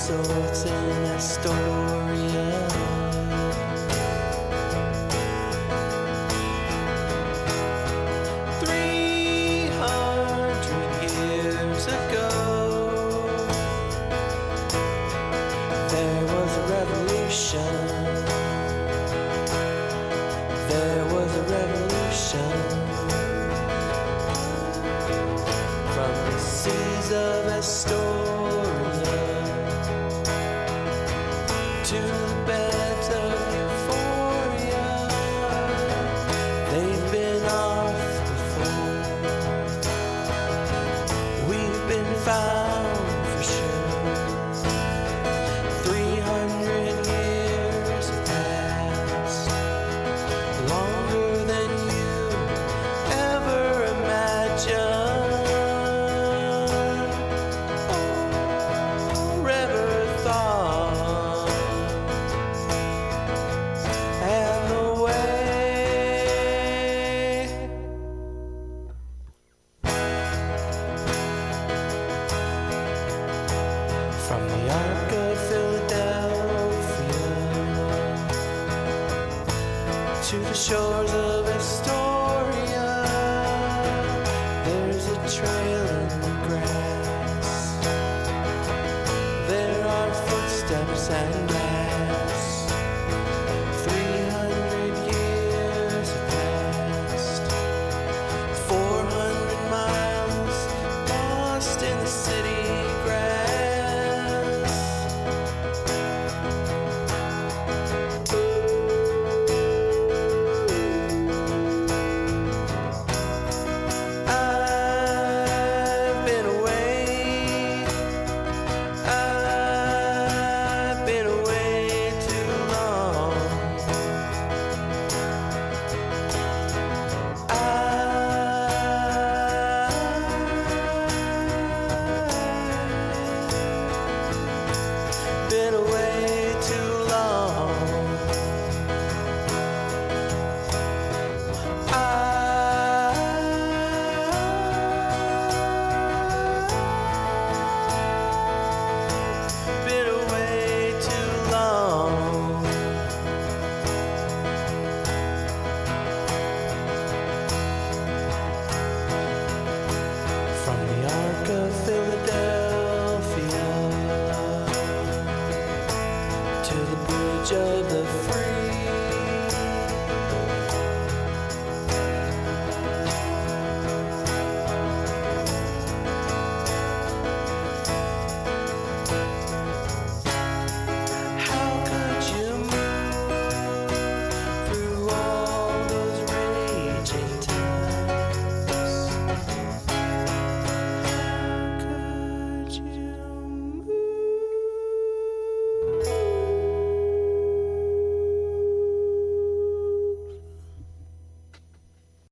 resorts in Astoria. 300 years ago, there was a revolution. There was a revolution. From the seas of Astoria to the beds of Euphoria, they've been off before. We've been found for sure. 300 years have passed, longer than you ever imagined or ever thought. And the way from the Ark of Philadelphia to the shores of